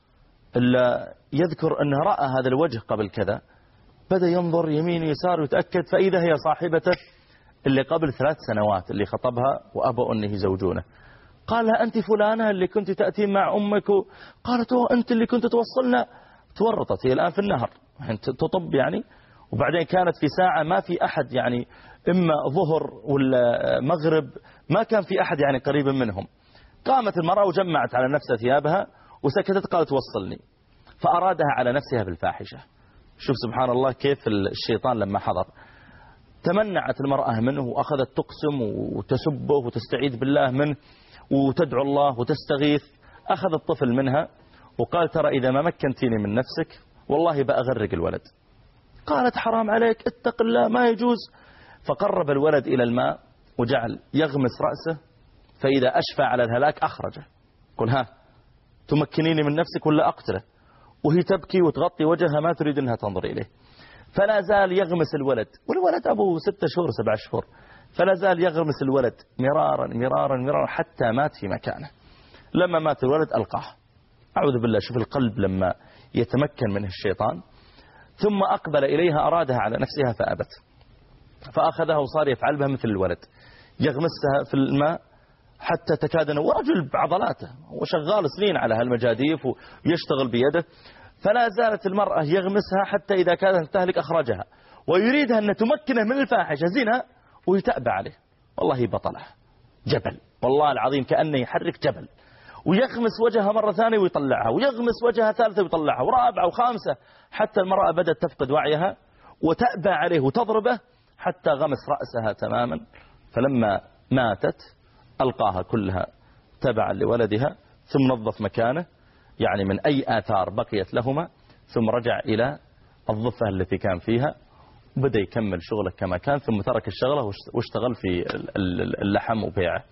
إلا يذكر أنه رأى هذا الوجه قبل كذا، بدأ ينظر يمين يسار ويتأكد فإذا هي صاحبته اللي قبل ثلاث سنوات اللي خطبها وأبوا أنه يزوجونه. قال لها أنت فلانة اللي كنت تأتي مع أمك؟ قالت أنت اللي كنت توصلنا. تورطت هي الآن في النهر تطب يعني، وبعدين كانت في ساعة ما في أحد يعني إما ظهر ولا مغرب، ما كان في أحد يعني قريب منهم. قامت المرأة وجمعت على نفسها ثيابها وسكتت، قالت وصلني، فأرادها على نفسها بالفاحشة. شوف سبحان الله كيف الشيطان لما حضر. تمنعت المرأة منه وأخذت تقسم وتسبه وتستعيذ بالله منه وتدعو الله وتستغيث. أخذ الطفل منها وقال ترى إذا ما مكنتيني من نفسك والله بأغرق الولد. قالت حرام عليك اتق الله ما يجوز. فقرب الولد إلى الماء وجعل يغمس رأسه، فإذا أشفى على الهلاك أخرجه. قل ها تمكنيني من نفسك ولا أقتله؟ وهي تبكي وتغطي وجهها ما تريد أنها تنظر إليه. فلا زال يغمس الولد، والولد أبوه ستة شهور سبع شهور، فلا زال يغمس الولد مرارا مرارا مرارا حتى مات في مكانه. لما مات الولد ألقاه. أعوذ بالله، شوف القلب لما يتمكن منه الشيطان. ثم أقبل إليها أرادها على نفسها فأبت، فأخذها وصار يفعل بها مثل الولد، يغمسها في الماء حتى تكاد أنه ورجل بعضلاته وشغال سنين على هالمجاديف ويشتغل بيده. فلا زالت المرأة يغمسها حتى إذا كانت تهلك أخرجها، ويريدها أن تمكنه من الفاحشة زنا ويتأبى عليه. والله بطلها جبل، والله العظيم كأنه يحرك جبل، ويغمس وجهها مرة ثانية ويطلعها، ويغمس وجهها ثالثة ويطلعها، ورابعة وخامسة، حتى المرأة بدأت تفقد وعيها وتأبى عليه وتضربه حتى غمس رأسها تماما. فلما ماتت ألقاها كلها تبعا لولدها، ثم نظف مكانه يعني من أي آثار بقيت لهما، ثم رجع إلى الضفة التي كان فيها بدأ يكمل شغله كما كان، ثم ترك الشغلة واشتغل في اللحم وبيعه.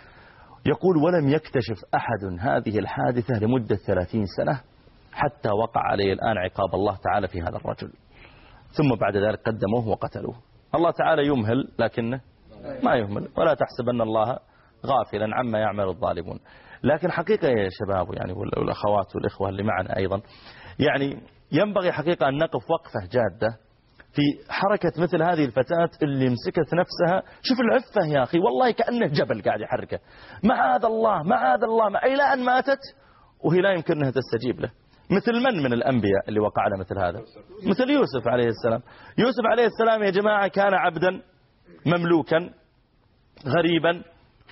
يقول ولم يكتشف أحد هذه الحادثة لمدة ثلاثين سنة حتى وقع عليه الآن عقاب الله تعالى في هذا الرجل، ثم بعد ذلك قدموه وقتلوه. الله تعالى يمهل لكنه ما يهمل، ولا تحسبن الله غافلا عما يعمل الظالمون. لكن حقيقة يا شباب يعني والأخوات والإخوة اللي معنا أيضا، يعني ينبغي حقيقة أن نقف وقفة جادة في حركة مثل هذه الفتاة اللي مسكت نفسها. شوف العفة يا أخي، والله كأنه جبل قاعد يحركه، معاذ الله معاذ الله، مع إلى أن ماتت وهي لا يمكن أنها تستجيب له. مثل من من الأنبياء اللي وقع له مثل هذا؟ مثل يوسف عليه السلام. يوسف عليه السلام يا جماعة كان عبدا مملوكا غريبا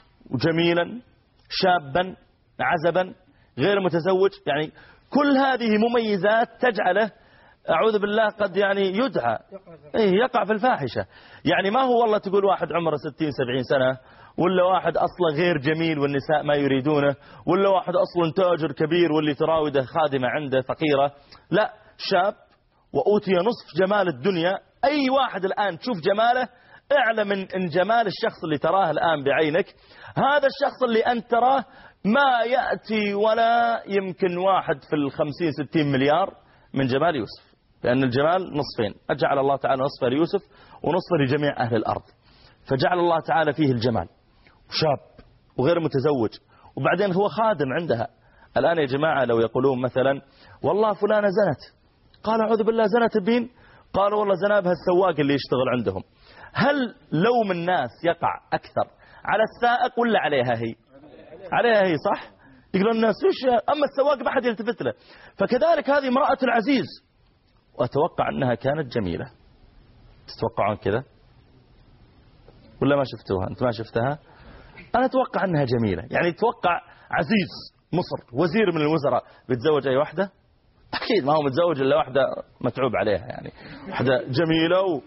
وجميلا شابا عزبا غير متزوج، يعني كل هذه مميزات تجعله أعوذ بالله قد يعني يدعى إيه يقع في الفاحشة. يعني ما هو والله تقول واحد عمره ستين سبعين سنة، ولا واحد أصلا غير جميل والنساء ما يريدونه، ولا واحد أصلا تاجر كبير واللي تراوده خادمة عنده فقيرة. لا، شاب وأوتي نصف جمال الدنيا. أي واحد الآن تشوف جماله اعلم ان جمال الشخص اللي تراه الآن بعينك، هذا الشخص اللي أنت تراه ما يأتي ولا يمكن واحد في الخمسين ستين مليار من جمال يوسف، لأن الجمال نصفين، أجعل الله تعالى نصفه ليوسف ونصفه لجميع أهل الأرض، فجعل الله تعالى فيه الجمال، شاب وغير متزوج، وبعدين هو خادم عندها. الآن يا جماعة لو يقولون مثلا والله فلانة زنت، قال أعوذ بالله زنت بين، قالوا والله زنا بها السواق اللي يشتغل عندهم. هل لوم الناس يقع أكثر على السائق ولا عليها هي؟ عليها هي صح؟ يقولون الناس وش، أما السواق ما حد يلتفت له. فكذلك هذه امرأة العزيز، وأتوقع أنها كانت جميلة. تتوقعون كذا ولا ما شفتوها؟ أنت ما شفتها؟ أنا أتوقع أنها جميلة. يعني تتوقع عزيز مصر وزير من الوزراء بيتزوج أي واحدة؟ أكيد ما هو متزوج إلا واحدة متعوب عليها، يعني واحدة جميلة و...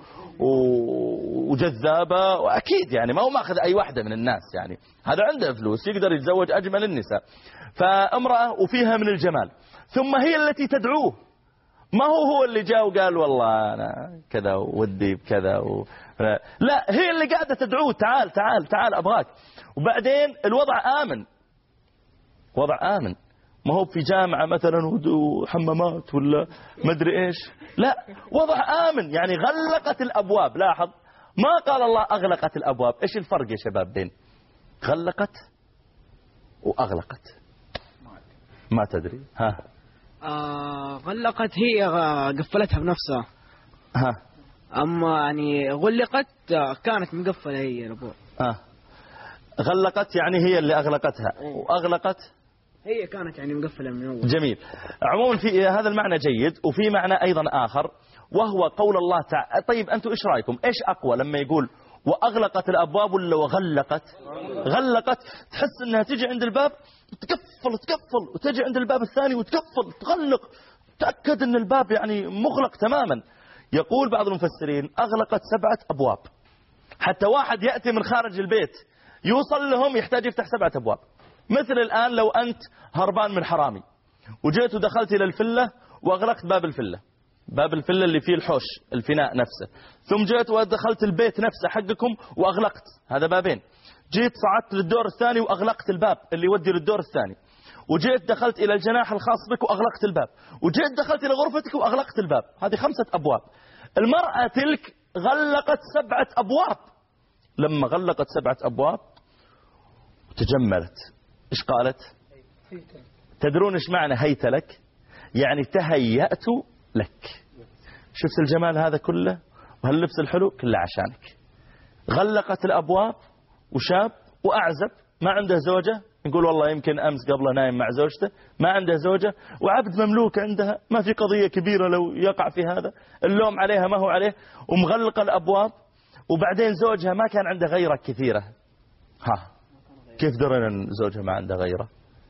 وجذابة، وأكيد يعني ما هو ماخذ أي واحدة من الناس، يعني هذا عنده فلوس يقدر يتزوج أجمل النساء. فامرأة وفيها من الجمال، ثم هي التي تدعوه، ما هو هو اللي جاء وقال والله أنا كذا ودي بكذا و... لا، هي اللي قاعدة تدعوه، تعال تعال تعال أبغاك. وبعدين الوضع آمن، وضع آمن، ما هو في جامعة مثلا وحمامات ولا مدري إيش، لا وضع آمن، يعني غلقت الأبواب. لاحظ ما قال الله أغلقت الأبواب. إيش الفرق يا شباب بين غلقت وأغلقت؟ ما تدري؟ ها
آه غلقت هي قفلتها بنفسها،
ها
أما يعني غلقت كانت مقفلة هي الأبواب.
ها غلقت يعني هي اللي أغلقتها، وأغلقت
هي كانت يعني مقفلة من أول.
جميل. عموما في هذا المعنى جيد، وفي معنى أيضا آخر وهو قول الله تعالى. طيب أنتم إيش رأيكم؟ إيش أقوى لما يقول وأغلقت الأبواب ولا وغلقت؟ غلقت تحس أنها تجي عند الباب تكفل تكفل، وتجي عند الباب الثاني وتكفل تغلق، تأكد أن الباب يعني مغلق تماما. يقول بعض المفسرين أغلقت سبعة أبواب، حتى واحد يأتي من خارج البيت يوصل لهم يحتاج يفتح سبعة أبواب. مثل الآن لو أنت هربان من حرامي وجيت ودخلت إلى الفلة وأغلقت باب الفلة، باب الفلة اللي فيه الحوش الفناء نفسه، ثم جيت ودخلت البيت نفسه حقكم وأغلقت، هذا بابين. جيت صعدت للدور الثاني وأغلقت الباب اللي يودي للدور الثاني، وجيت دخلت إلى الجناح الخاص بك وأغلقت الباب، وجيت دخلت إلى غرفتك وأغلقت الباب. هذه خمسة أبواب. المرأة تلك غلقت سبعة أبواب. لما غلقت سبعة أبواب وتجملت إيش قالت؟ تدرون إيش معنى هيت لك؟ يعني تهيأت لك. شفت الجمال هذا كله وهاللبس الحلو كله عشانك. غلقت الأبواب، وشاب وأعزب ما عنده زوجة، نقول والله يمكن أمس قبله نايم مع زوجته، ما عنده زوجة، وعبد مملوك عندها، ما في قضية كبيرة لو يقع في هذا، اللوم عليها ما هو عليه، ومغلقة الأبواب. وبعدين زوجها ما كان عنده غيرة كثيرة. ها كيف درنا أن زوجها ما عنده غيرة؟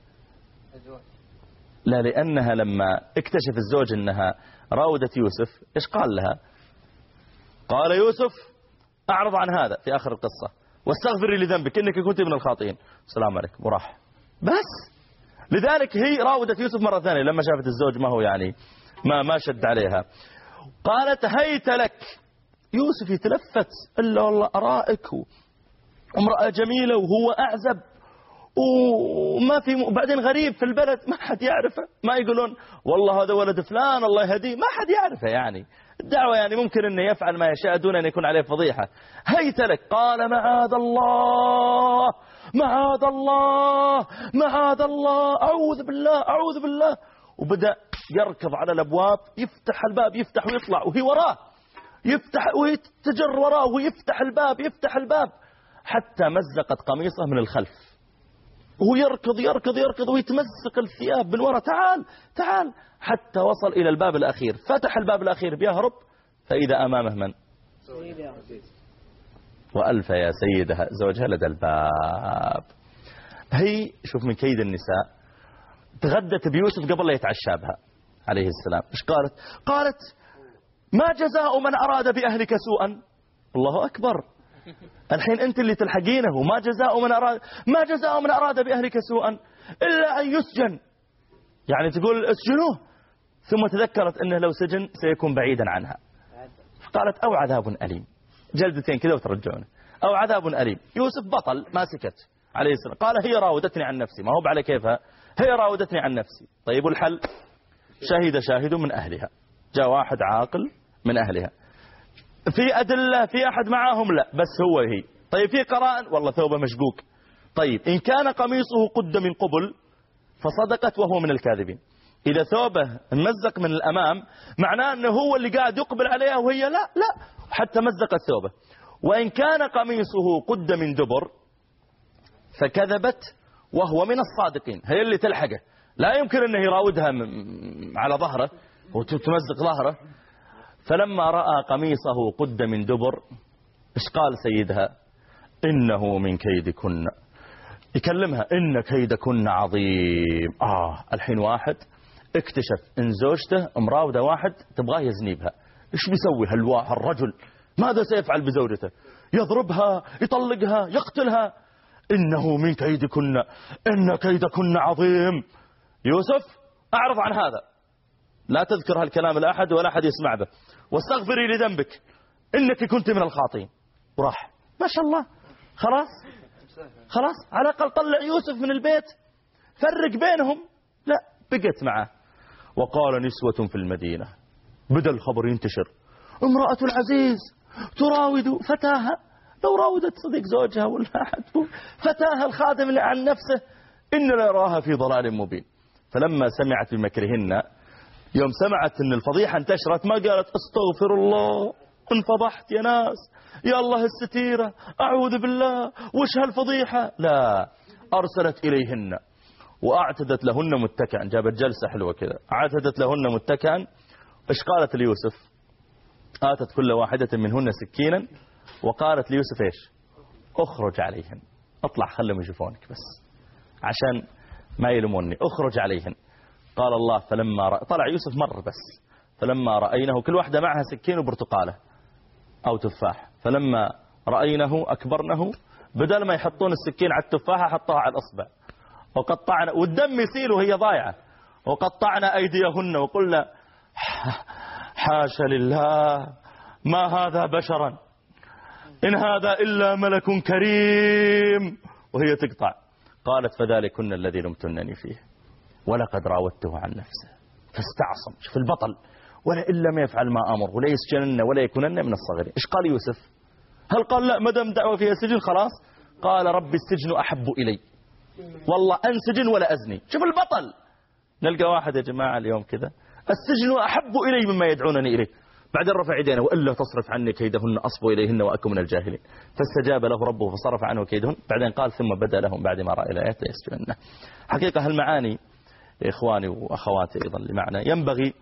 لا، لأنها لما اكتشف الزوج أنها راودت يوسف إيش قال لها؟ قال يوسف أعرض عن هذا في آخر القصة، واستغفري لذنبك إنك كنت من الخاطئين. السلام عليكم وراح. بس لذلك هي راودت يوسف مرة ثانية لما شافت الزوج ما هو يعني ما ما شد عليها. قالت هيت لك. يوسف يتلفت إلا والله أرائك امرأة جميلة وهو أعزب وما في م... بعدين غريب في البلد ما حد يعرفه، ما يقولون والله هذا ولد فلان الله يهديه، ما حد يعرفه. يعني الدعوة يعني ممكن أنه يفعل ما يشاء دون أن يكون عليه فضيحة. هيت لك. قال معاذ الله معاذ الله معاذ الله أعوذ بالله أعوذ بالله. وبدأ يركض على الأبواب، يفتح الباب يفتح ويطلع وهي وراه، يفتح ويتجر وراه ويفتح الباب يفتح الباب حتى مزقت قميصه من الخلف، وهو يركض يركض يركض ويتمزق الثياب من وراء. تعال تعال حتى وصل إلى الباب الأخير. فتح الباب الأخير بيهرب فإذا أمامه من؟ وألف يا سيدها زوجها لدى الباب. هي شوف من كيد النساء، تغدت بيوسف قبل لا يتعشى بها عليه السلام. إيش قالت؟ قالت ما جزاء من أراد بأهلك سوءا. الله أكبر. الحين أنت اللي تلحقينه. ما جزاء من أراد ما جزاء من أراد بأهلك سوءا إلا أن يسجن. يعني تقول اسجنوه، ثم تذكرت أنه لو سجن سيكون بعيدا عنها، قالت أو عذاب أليم. جلدتين كذا وترجعونه. أو عذاب أليم. يوسف بطل ما سكت عليه السلام. قال هي راودتني عن نفسي. ما هو على كيفها، هي راودتني عن نفسي. طيب الحل؟ شهد شاهد من أهلها. جاء واحد عاقل من أهلها. في أدلة في أحد معاهم؟ لا، بس هو هي. طيب في قرائن؟ والله ثوبه مشقوق. طيب إن كان قميصه قد من قبل فصدقت وهو من الكاذبين. إذا ثوبه مزق من الأمام معناه أنه هو اللي قاعد يقبل عليها وهي لا لا حتى مزقت ثوبه. وإن كان قميصه قد من دبر فكذبت وهو من الصادقين. هي اللي تلحقه، لا يمكن أنه يراودها على ظهره وتمزق ظهره. فلما رأى قميصه قد من دبر إيش قال سيدها؟ إنه من كيدكن. يكلمها إن كيدكن عظيم. آه الحين واحد اكتشف إن زوجته مراودة واحد تبغاه يزني بها. إيش بيسوي هالواحد الرجل؟ ماذا سيفعل بزوجته؟ يضربها يطلقها يقتلها. إنه من كيدكن إن كيدكن عظيم. يوسف أعرض عن هذا، لا تذكر هالكلام لأحد ولا أحد يسمع به، واستغفري لذنبك إنك كنت من الخاطئين. وراح ما شاء الله. خلاص خلاص على الأقل طلع يوسف من البيت، فرق بينهم. لا، بقت معه. وقال نسوة في المدينة، بدأ الخبر ينتشر، امرأة العزيز تراود فتاها. لو راودت صديق زوجها ولا أحد، فتاها الخادم اللي عن نفسه إن لا يراها في ضلال مبين. فلما سمعت بمكرهن، يوم سمعت أن الفضيحة انتشرت ما قالت استغفر الله انفضحت يا ناس يا الله الستيرة أعوذ بالله وش هالفضيحة، لا، أرسلت إليهن وأعتدت لهن متكئا. جابت جلسة حلوة كذا، أعتدت لهن متكئا. إيش قالت ليوسف؟ آتت كل واحدة منهن سكينا وقالت ليوسف إيش؟ أخرج عليهن. أطلع خلهم يشوفونك بس عشان ما يلموني، أخرج عليهن. قال الله فلما رأ... طلع يوسف مر بس، فلما رأينه كل واحدة معها سكين وبرتقالة أو تفاح، فلما رأينه أكبرنه، بدل ما يحطون السكين على التفاحة حطوها على الأصبع وقطعنا، والدم يسيل وهي ضايعة، وقطعنا أيديهن وقلنا حاشا لله ما هذا بشرا إن هذا إلا ملك كريم، وهي تقطع. قالت فذلكن الذي لمتنني فيه ولقد راودته عن نفسه فاستعصم. شوف البطل، ولا إلا ما يفعل ما أمر ولا يسجنن ولا يكونن من الصغيرين. إيش قال يوسف؟ هل قال لا مدام دعوة فيها سجن خلاص؟ قال رب السجن أحب إلي، والله أنسجن ولا أزني. شوف البطل. نلقى واحد يا جماعة اليوم كذا، السجن أحب إلي مما يدعونني إليه، بعدين رفع يدينه وإلا تصرف عني كيدهن أصب إليهن وأكن من الجاهلين، فاستجاب له ربه فصرف عنه كيدهن. بعدين قال ثم بدأ لهم بعد ما رأى الآيات يسجننه. حقيقة هالمعاني إخواني وأخواتي أيضا لمعنى ينبغي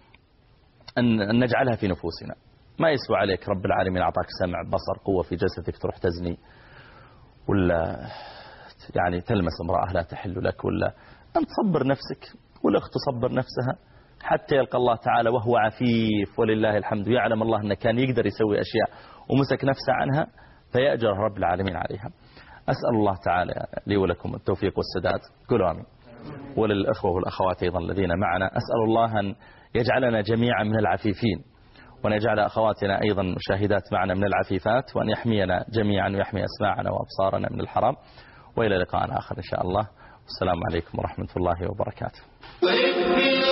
أن نجعلها في نفوسنا. ما يسوى عليك رب العالمين أعطاك سمع بصر قوة في جسدك تروح تزني، ولا يعني تلمس امرأة لا تحل لك، ولا أن تصبر نفسك، والأخت تصبر نفسها حتى يلقى الله تعالى وهو عفيف ولله الحمد. يعلم الله أنه كان يقدر يسوي أشياء ومسك نفسه عنها، فيأجر رب العالمين عليها. أسأل الله تعالى لي ولكم التوفيق والسداد، قولوا آمين. وللأخوة والأخوات أيضا الذين معنا، أسأل الله أن يجعلنا جميعا من العفيفين، وأن يجعل أخواتنا أيضا مشاهدات معنا من العفيفات، وأن يحمينا جميعا ويحمي أسماعنا وأبصارنا من الحرام. وإلى لقاء آخر إن شاء الله، والسلام عليكم ورحمة الله وبركاته.